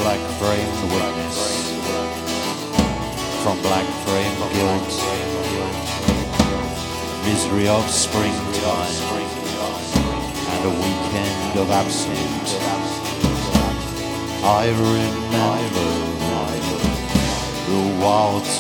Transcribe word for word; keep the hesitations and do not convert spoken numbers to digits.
black frame witness, from black frame guilt, misery of springtime, and a weekend of absence. I remember the wilds